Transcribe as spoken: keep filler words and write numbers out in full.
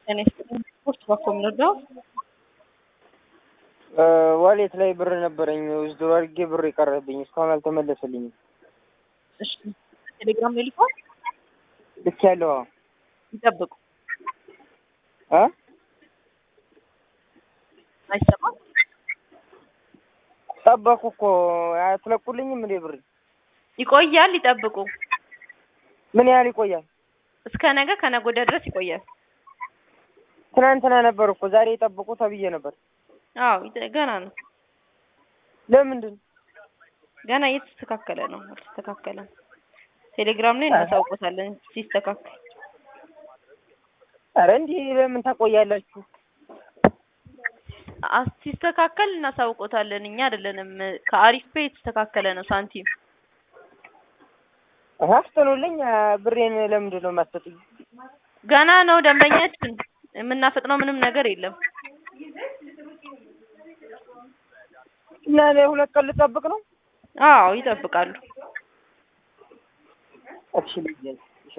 እኔ ስፖርት ባኮም ነው ዋሌት ላይ ብር ነበረኝ ውዝድሮ አድርጌ ብር ይቀርብኝ እስካሁን አልተመለሰልኝም። እሺ ቴሌግራም ላይ ልኳል። ልክ ያለው ይጠብቁ። አ አይሰማም። ጠበቁ እኮ አትለቁልኝም እንዴ? ብር ይቆያል። ይጠብቁ። ምን ያህል ይቆያል? እስከ ነገ ከነገ ወዲያ ድረስ ይቆያል። ትናንትና ነበር እኮ ዛሬ ይጠብቁ ተብዬ ነበር። አዎ ገና ነው። ለምንድን ገና እየተስተካከለ ነው። አልተስተካከለም። ቴሌግራም ላይ እናሳውቆታለን ሲስተካከል። ኧረ እንዴ ለምን ታቆያላችሁ? ሲስተካከል እናሳውቆታለን። እኛ አይደለንም ከአሪፍ ፔ የተስተካከለ ነው ሳንቲም። አፍጥኑልኝ። ብሬን ለምንድን ነው የማትሰጡኝ? ገና ነው ደንበኛችን። የምናፈጥነው ምንም ነገር የለም። እና ለሁለት ቀን ልጠብቅ ነው? አዎ ይጠብቃሉ። እሺ